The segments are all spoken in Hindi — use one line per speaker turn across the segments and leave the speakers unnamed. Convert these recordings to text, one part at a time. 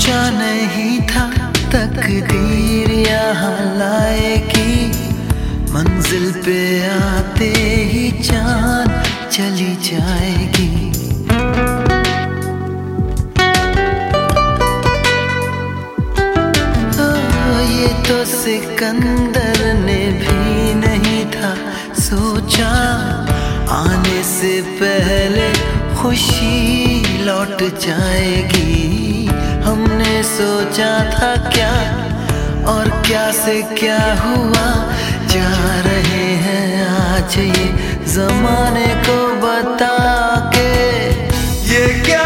सोचा नहीं था तकदीर यहाँ लाएगी, मंजिल पे आते ही जान चली जाएगी। ये तो सिकंदर ने भी नहीं था सोचा, आने से पहले खुशी लौट जाएगी। हमने सोचा था क्या और क्या से क्या हुआ, जा रहे हैं आज ये जमाने को बता के। ये क्या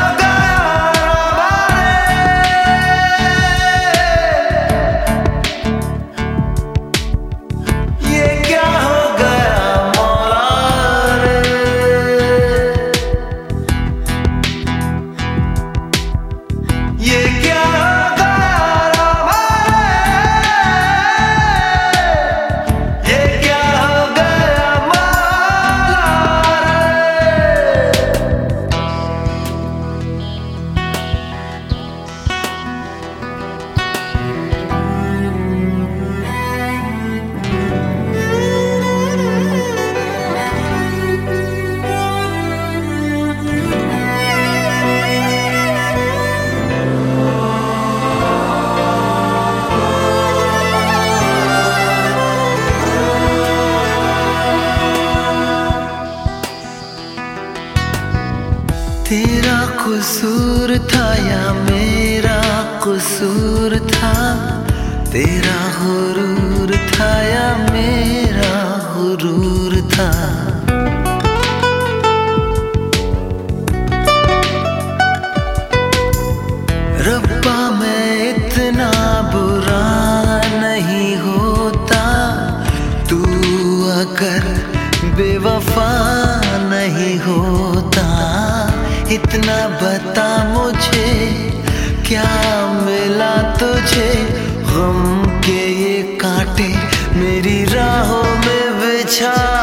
तेरा कसूर था या मेरा कसूर था, तेरा गुरूर था या मेरा गुरूर था। रब्बा मैं इतना बुरा नहीं होता, तू अगर बेवफा नहीं होता। इतना बता मुझे क्या मिला तुझे, गम के ये कांटे मेरी राहों में बिछा